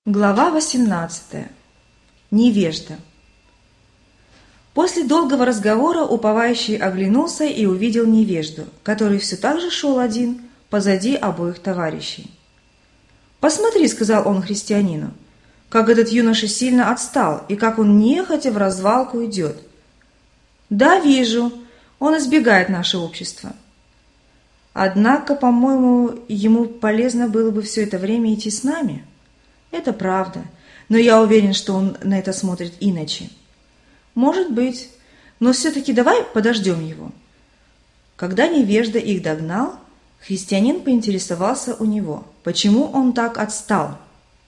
Глава 18. Невежда. После долгого разговора уповающий оглянулся и увидел невежду, который все так же шел один позади обоих товарищей. «Посмотри», — сказал он христианину, — «как этот юноша сильно отстал и как он нехотя в развалку идет». «Да, вижу, он избегает наше общество. Однако, по-моему, ему полезно было бы все это время идти с нами». «Это правда, но я уверен, что он на это смотрит иначе». «Может быть, но все-таки давай подождем его». Когда невежда их догнал, христианин поинтересовался у него, почему он так отстал.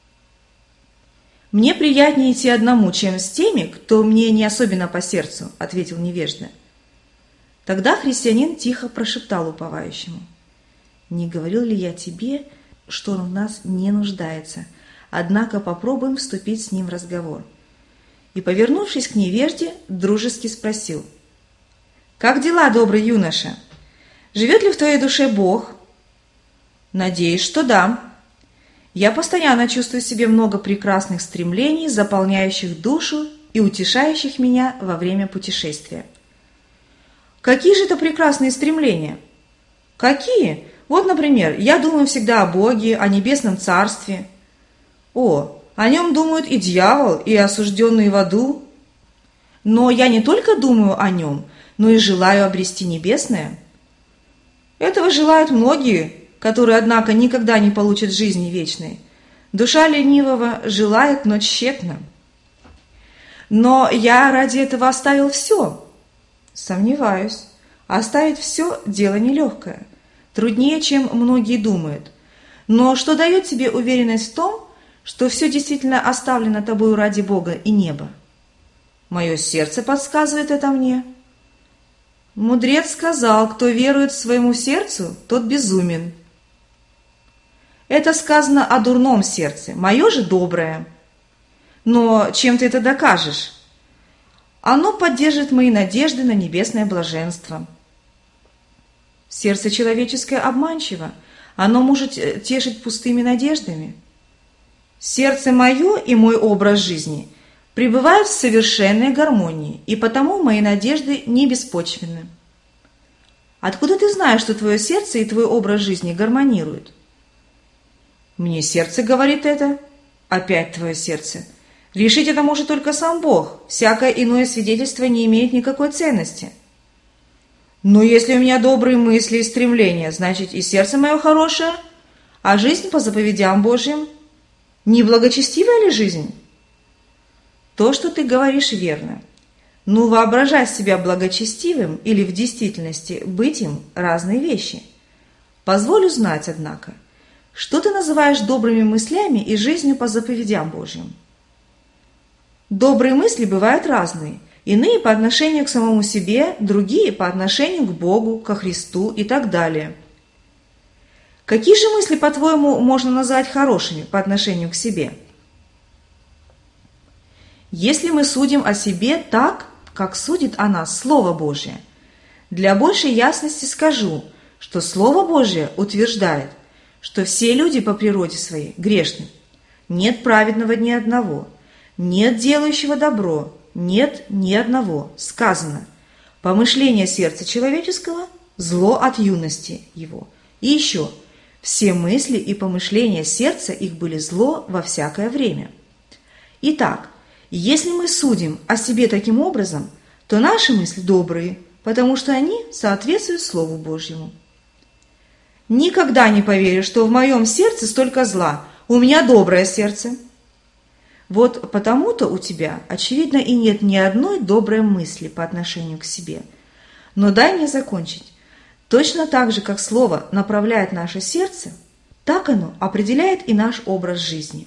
«Мне приятнее идти одному, чем с теми, кто мне не особенно по сердцу», — ответил невежда. Тогда христианин тихо прошептал уповающему: «Не говорил ли я тебе, что он в нас не нуждается? Однако попробуем вступить с ним в разговор». И, повернувшись к невежде, дружески спросил: «Как дела, добрый юноша? Живет ли в твоей душе Бог?» «Надеюсь, что да. Я постоянно чувствую в себе много прекрасных стремлений, заполняющих душу и утешающих меня во время путешествия». «Какие же это прекрасные стремления?» «Какие? Вот, например, я думаю всегда о Боге, о небесном царстве». «О, о нем думают и дьявол, и осужденные в аду». «Но я не только думаю о нем, но и желаю обрести небесное». «Этого желают многие, которые, однако, никогда не получат жизни вечной. Душа ленивого желает, но тщетно». «Но я ради этого оставил все». «Сомневаюсь. Оставить все – дело нелегкое. Труднее, чем многие думают. Но что дает тебе уверенность в том, что все действительно оставлено тобою ради Бога и неба?» «Мое сердце подсказывает это мне». Мудрец сказал: кто верует своему сердцу, тот безумен. Это сказано о дурном сердце, мое же доброе. Но чем ты это докажешь? Оно поддержит мои надежды на небесное блаженство. Сердце человеческое обманчиво, оно может тешить пустыми надеждами. Сердце мое и мой образ жизни пребывают в совершенной гармонии, и потому мои надежды не беспочвенны. Откуда ты знаешь, что твое сердце и твой образ жизни гармонируют? Мне сердце говорит это. Опять твое сердце. Решить это может только сам Бог. Всякое иное свидетельство не имеет никакой ценности. Но если у меня добрые мысли и стремления, значит и сердце мое хорошее, а жизнь по заповедям Божьим. Не благочестивая ли жизнь? То, что ты говоришь, верно. Но воображать себя благочестивым или в действительности быть им – разные вещи. Позволь узнать, однако, что ты называешь добрыми мыслями и жизнью по заповедям Божьим? Добрые мысли бывают разные, иные по отношению к самому себе, другие по отношению к Богу, ко Христу и так далее. Какие же мысли, по-твоему, можно назвать хорошими по отношению к себе? Если мы судим о себе так, как судит о нас Слово Божие, для большей ясности скажу, что Слово Божие утверждает, что все люди по природе своей грешны. Нет праведного ни одного, нет делающего добро, нет ни одного. Сказано: помышление сердца человеческого – зло от юности его. И еще – все мысли и помышления сердца их были зло во всякое время. Итак, если мы судим о себе таким образом, то наши мысли добрые, потому что они соответствуют Слову Божьему. Никогда не поверю, что в моем сердце столько зла, у меня доброе сердце. Вот потому-то у тебя, очевидно, и нет ни одной доброй мысли по отношению к себе. Но дай мне закончить. Точно так же, как Слово направляет наше сердце, так оно определяет и наш образ жизни.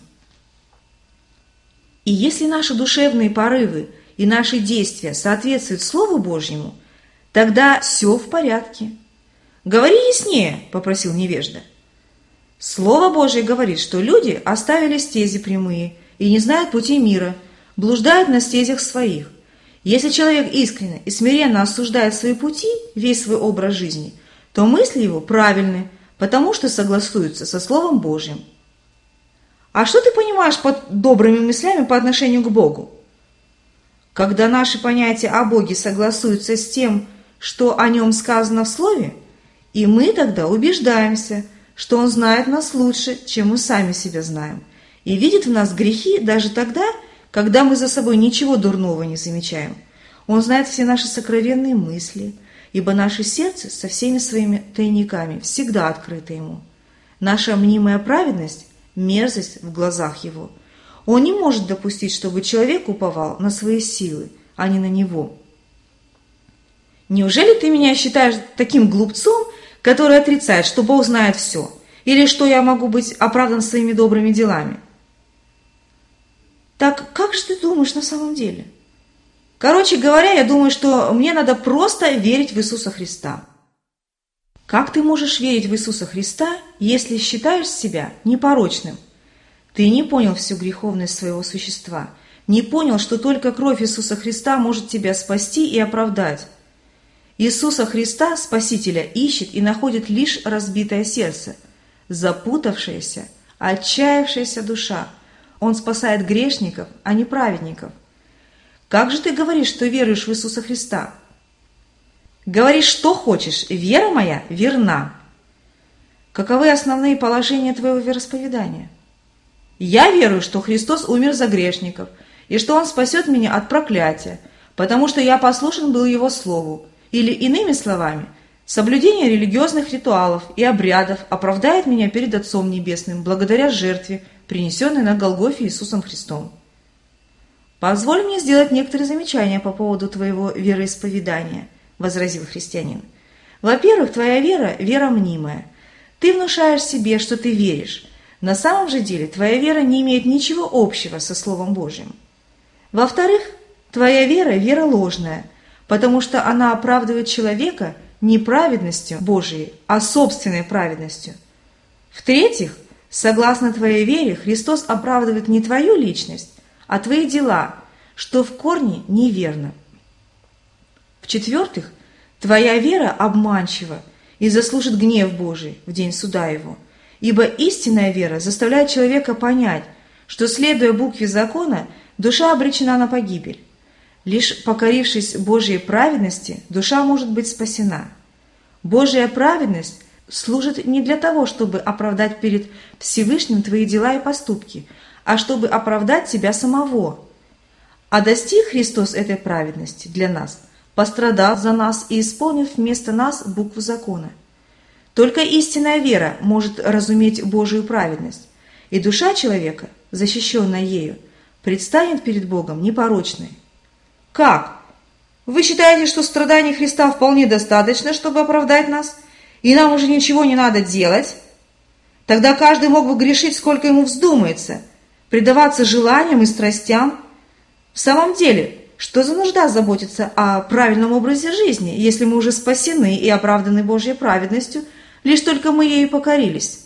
И если наши душевные порывы и наши действия соответствуют Слову Божьему, тогда все в порядке. «Говори яснее», – попросил невежда. Слово Божие говорит, что люди оставили стези прямые и не знают пути мира, блуждают на стезях своих. Если человек искренне и смиренно осуждает свои пути, весь свой образ жизни, то мысли его правильны, потому что согласуются со Словом Божьим. А что ты понимаешь под добрыми мыслями по отношению к Богу? Когда наши понятия о Боге согласуются с тем, что о Нем сказано в Слове, и мы тогда убеждаемся, что Он знает нас лучше, чем мы сами себя знаем, и видит в нас грехи даже тогда, когда мы за собой ничего дурного не замечаем. Он знает все наши сокровенные мысли, ибо наше сердце со всеми своими тайниками всегда открыто Ему. Наша мнимая праведность – мерзость в глазах Его. Он не может допустить, чтобы человек уповал на свои силы, а не на Него. Неужели ты меня считаешь таким глупцом, который отрицает, что Бог знает все, или что я могу быть оправдан своими добрыми делами? Так как же ты думаешь на самом деле? Короче говоря, я думаю, что мне надо просто верить в Иисуса Христа. Как ты можешь верить в Иисуса Христа, если считаешь себя непорочным? Ты не понял всю греховность своего существа, не понял, что только кровь Иисуса Христа может тебя спасти и оправдать. Иисуса Христа, Спасителя, ищет и находит лишь разбитое сердце, запутавшаяся, отчаявшаяся душа. Он спасает грешников, а не праведников. Как же ты говоришь, что веруешь в Иисуса Христа? Говоришь, что хочешь, вера моя верна. Каковы основные положения твоего вероисповедания? Я верую, что Христос умер за грешников, и что Он спасет меня от проклятия, потому что я послушен был Его Слову. Или, иными словами, соблюдение религиозных ритуалов и обрядов оправдает меня перед Отцом Небесным благодаря жертве, принесенной на Голгофе Иисусом Христом. «Позволь мне сделать некоторые замечания по поводу твоего вероисповедания», – возразил христианин. «Во-первых, твоя вера – вера мнимая. Ты внушаешь себе, что ты веришь. На самом же деле твоя вера не имеет ничего общего со Словом Божьим. Во-вторых, твоя вера – вера ложная, потому что она оправдывает человека не праведностью Божией, а собственной праведностью. В-третьих, согласно твоей вере, Христос оправдывает не твою личность, а твои дела, что в корне неверно. В-четвертых, твоя вера обманчива и заслужит гнев Божий в день суда Его, ибо истинная вера заставляет человека понять, что, следуя букве закона, душа обречена на погибель. Лишь покорившись Божьей праведности, душа может быть спасена. Божья праведность служит не для того, чтобы оправдать перед Всевышним твои дела и поступки, а чтобы оправдать тебя самого. А достиг Христос этой праведности для нас, пострадав за нас и исполнив вместо нас букву закона. Только истинная вера может разуметь Божию праведность, и душа человека, защищенная ею, предстанет перед Богом непорочной. Как? Вы считаете, что страданий Христа вполне достаточно, чтобы оправдать нас, и нам уже ничего не надо делать? Тогда каждый мог бы грешить, сколько ему вздумается, предаваться желаниям и страстям. В самом деле, что за нужда заботиться о правильном образе жизни, если мы уже спасены и оправданы Божьей праведностью, лишь только мы ею покорились?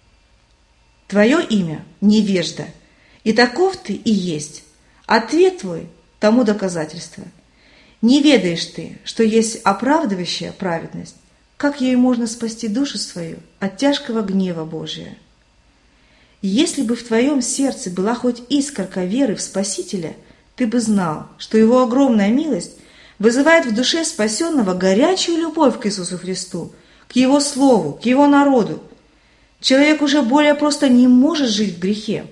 Твое имя – невежда, и таков ты и есть. Ответ твой – тому доказательство. Не ведаешь ты, что есть оправдывающая праведность, как ею можно спасти душу свою от тяжкого гнева Божия. Если бы в твоем сердце была хоть искорка веры в Спасителя, ты бы знал, что Его огромная милость вызывает в душе спасенного горячую любовь к Иисусу Христу, к Его Слову, к Его народу. Человек уже более просто не может жить в грехе.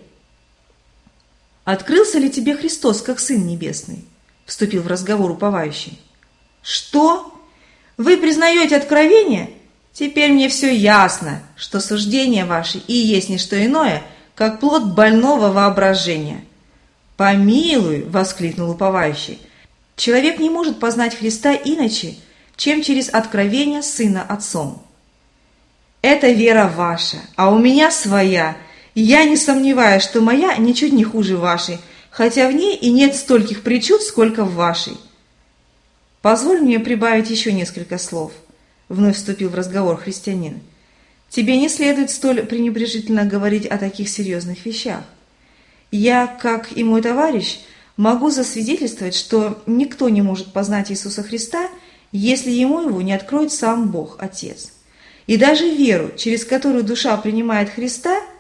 «Открылся ли тебе Христос, как Сын Небесный?» – вступил в разговор уповающий. «Что? Вы признаете откровение? Теперь мне все ясно, что суждения ваши и есть не что иное, как плод больного воображения». «Помилуй!» – воскликнул уповающий. «Человек не может познать Христа иначе, чем через откровение Сына Отцом». «Это вера ваша, а у меня своя. Я не сомневаюсь, что моя ничуть не хуже вашей, хотя в ней и нет стольких причуд, сколько в вашей». «Позволь мне прибавить еще несколько слов», — вновь вступил в разговор христианин. «Тебе не следует столь пренебрежительно говорить о таких серьезных вещах. Я, как и мой товарищ, могу засвидетельствовать, что никто не может познать Иисуса Христа, если ему его не откроет сам Бог, Отец. И даже веру, через которую душа принимает Христа,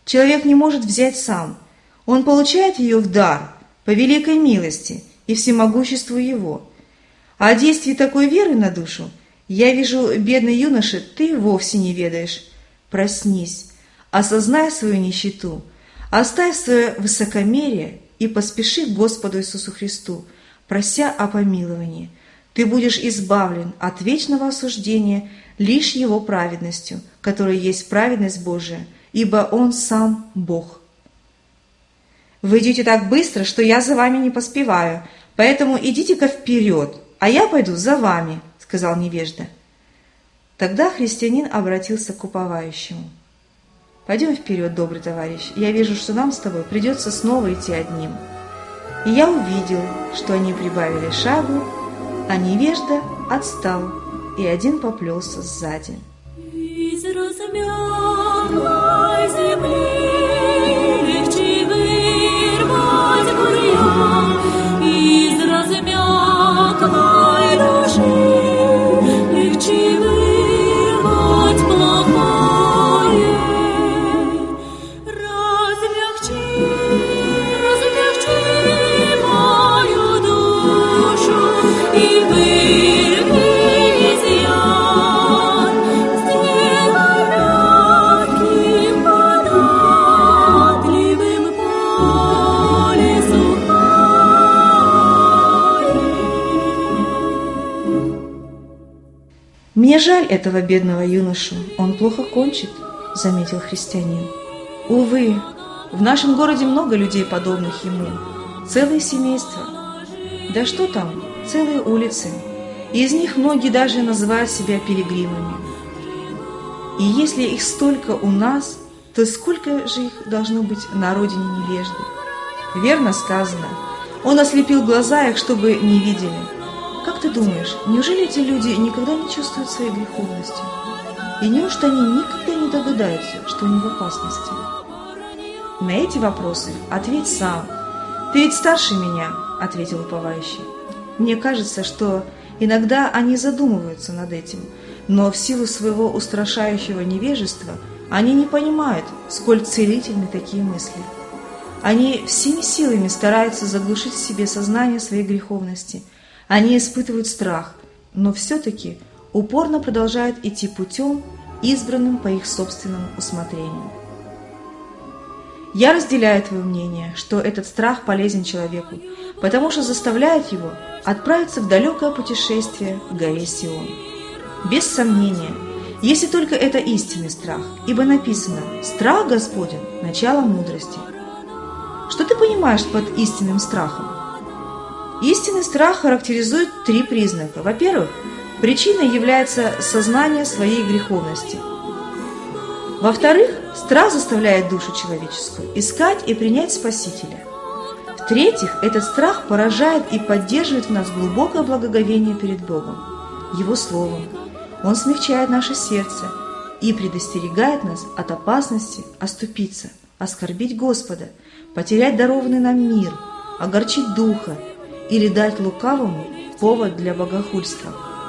человек не может взять сам. Он получает ее в дар, по великой милости и всемогуществу Его. А о действии такой веры на душу, я вижу, бедный юноша, ты вовсе не ведаешь. Проснись, осознай свою нищету, оставь свое высокомерие и поспеши к Господу Иисусу Христу, прося о помиловании. Ты будешь избавлен от вечного осуждения лишь Его праведностью, которая есть праведность Божия, ибо Он сам Бог. Вы идете так быстро, что я за вами не поспеваю, поэтому идите-ка вперед, а я пойду за вами, сказал невежда. Тогда христианин обратился к уповающему. Пойдем вперед, добрый товарищ, я вижу, что нам с тобой придется снова идти одним. И я увидел, что они прибавили шагу, а невежда отстал, и один поплелся сзади. Из размёрзлой земли легче вырвать бурьян, из размёклой души легче вырвать плохое. Размягчи мою душу и вырви изъян, сделай мягким, податливым поле сухое. «Мне жаль этого бедного юношу, он плохо кончит», — заметил христианин. «Увы, в нашем городе много людей, подобных ему, целые семейства. Да что там, целые улицы, из них многие даже называют себя пилигримами. И если их столько у нас, то сколько же их должно быть на родине невежды? Верно сказано, он ослепил глаза их, чтобы не видели. Как ты думаешь, неужели эти люди никогда не чувствуют своей греховности? И неужто они никогда не догадаются, что они в опасности? На эти вопросы ответь сам. Ты ведь старше меня, ответил уповающий. Мне кажется, что иногда они задумываются над этим, но в силу своего устрашающего невежества они не понимают, сколь целительны такие мысли. Они всеми силами стараются заглушить в себе сознание своей греховности. Они испытывают страх, но все-таки упорно продолжают идти путем, избранным по их собственному усмотрению. Я разделяю твое мнение, что этот страх полезен человеку, потому что заставляет его отправиться в далекое путешествие к горе Сион. Без сомнения, если только это истинный страх, ибо написано «Страх Господень – начало мудрости». Что ты понимаешь под истинным страхом? Истинный страх характеризует три признака. Во-первых, причиной является сознание своей греховности. Во-вторых, страх заставляет душу человеческую искать и принять Спасителя. В-третьих, этот страх поражает и поддерживает в нас глубокое благоговение перед Богом, Его Словом. Он смягчает наше сердце и предостерегает нас от опасности оступиться, оскорбить Господа, потерять дарованный нам мир, огорчить Духа или дать лукавому повод для богохульства.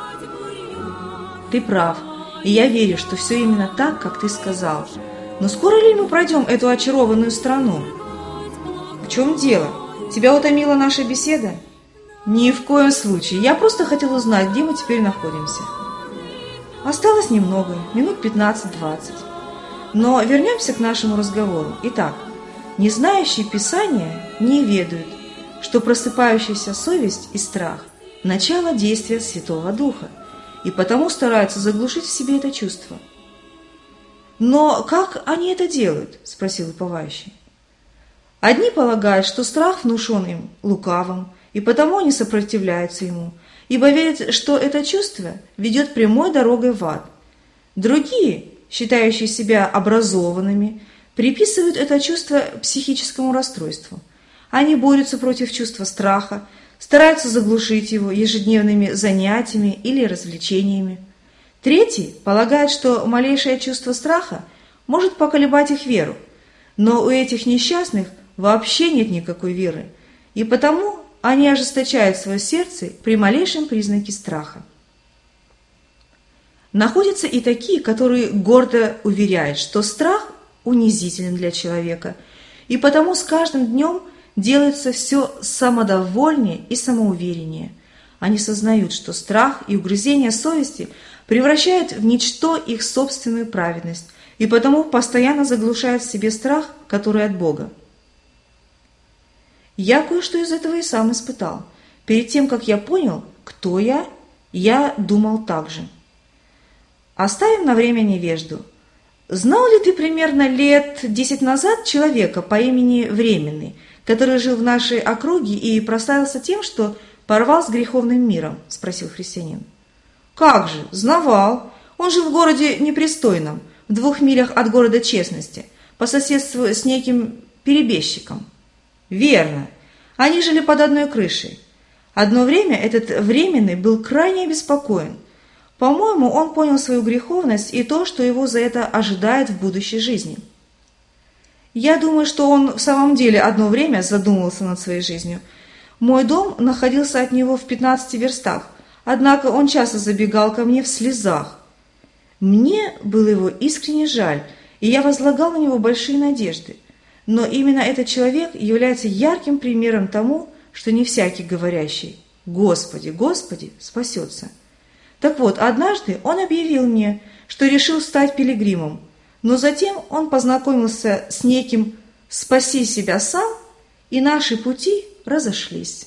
Ты прав, и я верю, что все именно так, как ты сказал. Но скоро ли мы пройдем эту очарованную страну? В чем дело? Тебя утомила наша беседа? Ни в коем случае. Я просто хотел узнать, где мы теперь находимся. Осталось немного, минут 15-20. Но вернемся к нашему разговору. Итак, незнающие Писания не ведают, что просыпающаяся совесть и страх – начало действия Святого Духа, и потому стараются заглушить в себе это чувство. «Но как они это делают?» – спросил уповающий. Одни полагают, что страх внушен им лукавым, и потому они сопротивляются ему, ибо верят, что это чувство ведет прямой дорогой в ад. Другие, считающие себя образованными, приписывают это чувство психическому расстройству. Они борются против чувства страха, стараются заглушить его ежедневными занятиями или развлечениями. Третьи полагают, что малейшее чувство страха может поколебать их веру, но у этих несчастных вообще нет никакой веры, и потому они ожесточают свое сердце при малейшем признаке страха. Находятся и такие, которые гордо уверяют, что страх унизительным для человека, и потому с каждым днем делается все самодовольнее и самоувереннее. Они сознают, что страх и угрызение совести превращают в ничто их собственную праведность, и потому постоянно заглушают в себе страх, который от Бога. Я кое-что из этого и сам испытал. Перед тем, как я понял, кто я думал так же. Оставим на время невежду. Знал ли ты примерно лет 10 назад человека по имени Временный, который жил в нашей округе и прославился тем, что порвал с греховным миром? – спросил христианин. Как же, знавал. Он жил в городе непристойном, в 2 милях от города Честности, по соседству с неким перебежчиком. Верно. Они жили под одной крышей. Одно время этот Временный был крайне обеспокоен. По-моему, он понял свою греховность и то, что его за это ожидает в будущей жизни. Я думаю, что он в самом деле одно время задумывался над своей жизнью. Мой дом находился от него в 15 верстах, однако он часто забегал ко мне в слезах. Мне было его искренне жаль, и я возлагал на него большие надежды. Но именно этот человек является ярким примером тому, что не всякий говорящий «Господи, Господи» спасется. Так вот, однажды он объявил мне, что решил стать пилигримом, но затем он познакомился с неким «спаси себя сам», и наши пути разошлись.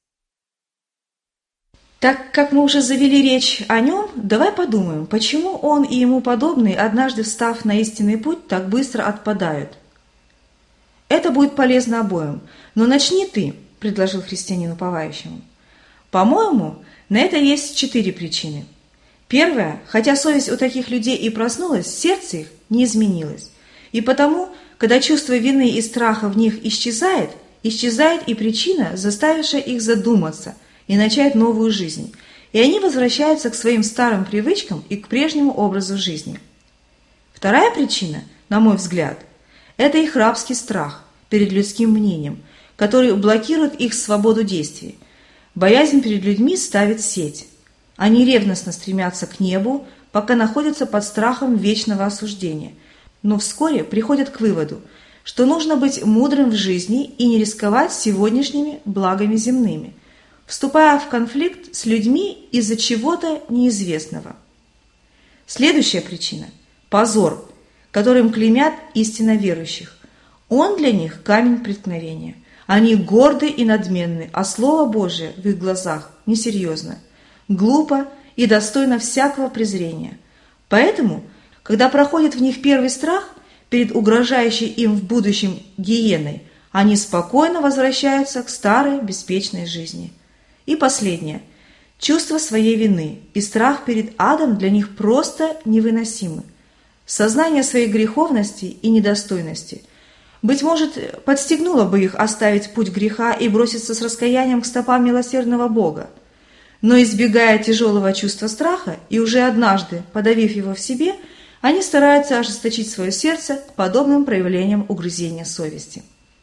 Так как мы уже завели речь о нем, давай подумаем, почему он и ему подобные, однажды встав на истинный путь, так быстро отпадают. Это будет полезно обоим, но начни ты, предложил христианин уповающему. По-моему, на это есть 4 причины. Первая, хотя совесть у таких людей и проснулась, сердце их не изменилось. И потому, когда чувство вины и страха в них исчезает и причина, заставившая их задуматься и начать новую жизнь, и они возвращаются к своим старым привычкам и к прежнему образу жизни. Вторая причина, на мой взгляд, это их рабский страх перед людским мнением, который блокирует их свободу действий. Боязнь перед людьми ставит сеть. Они ревностно стремятся к небу, пока находятся под страхом вечного осуждения, но вскоре приходят к выводу, что нужно быть мудрым в жизни и не рисковать сегодняшними благами земными, вступая в конфликт с людьми из-за чего-то неизвестного. Следующая причина – позор, которым клеймят истинно верующих. Он для них камень преткновения. Они горды и надменны, а Слово Божие в их глазах несерьезно, глупо и достойно всякого презрения. Поэтому, когда проходит в них первый страх перед угрожающей им в будущем гиеной, они спокойно возвращаются к старой беспечной жизни. И последнее. Чувство своей вины и страх перед адом для них просто невыносимы. Сознание своей греховности и недостойности, быть может, подстегнуло бы их оставить путь греха и броситься с раскаянием к стопам милосердного Бога. Но, избегая тяжелого чувства страха и уже однажды подавив его в себе, они стараются ожесточить свое сердце подобным проявлением угрызения совести.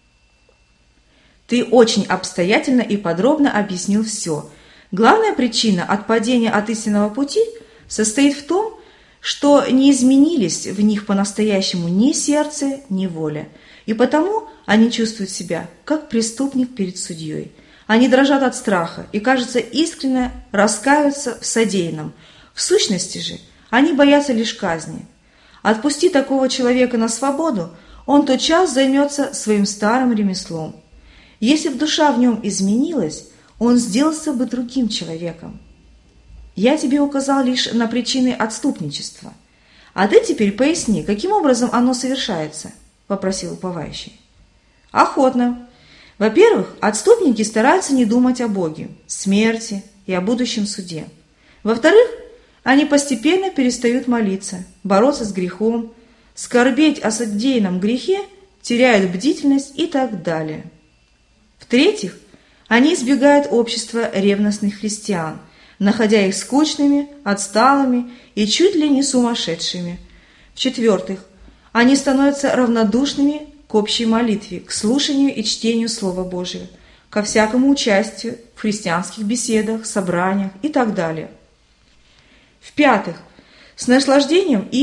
Ты очень обстоятельно и подробно объяснил все. Главная причина отпадения от истинного пути состоит в том, что не изменились в них по-настоящему ни сердце, ни воля, и потому они чувствуют себя как преступник перед судьей. Они дрожат от страха и, кажется, искренне раскаиваются в содеянном. В сущности же, они боятся лишь казни. Отпусти такого человека на свободу, он тотчас займется своим старым ремеслом. Если бы душа в нем изменилась, он сделался бы другим человеком. Я тебе указал лишь на причины отступничества. А ты теперь поясни, каким образом оно совершается, попросил уповающий. Охотно. Во-первых, отступники стараются не думать о Боге, смерти и о будущем суде. Во-вторых, они постепенно перестают молиться, бороться с грехом, скорбеть о содеянном грехе, теряют бдительность и так далее. В-третьих, они избегают общества ревностных христиан, находя их скучными, отсталыми и чуть ли не сумасшедшими. В-четвертых, они становятся равнодушными к общей молитве, к слушанию и чтению Слова Божия, ко всякому участию в христианских беседах, собраниях и так далее. В-пятых, с наслаждением ищут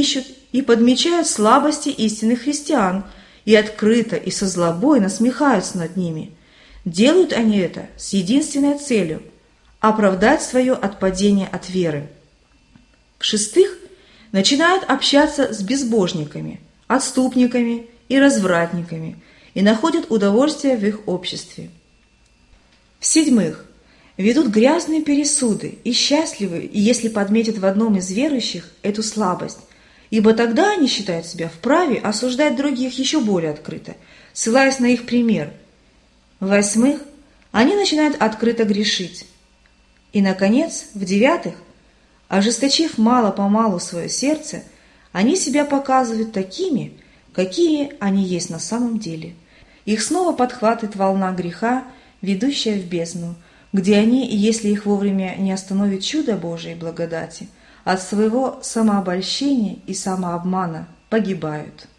и подмечают слабости истинных христиан, и открыто и со злобой насмехаются над ними. Делают они это с единственной целью – оправдать свое отпадение от веры. В-шестых, начинают общаться с безбожниками, отступниками и развратниками и находят удовольствие в их обществе. В-седьмых, ведут грязные пересуды и счастливы, если подметят в одном из верующих эту слабость, ибо тогда они считают себя вправе осуждать других еще более открыто, ссылаясь на их пример. В-восьмых, они начинают открыто грешить. И, наконец, в-девятых, ожесточив мало-помалу свое сердце, они себя показывают такими, какие они есть на самом деле. Их снова подхватывает волна греха, ведущая в бездну, где они, если их вовремя не остановит чудо Божией благодати, от своего самообольщения и самообмана погибают.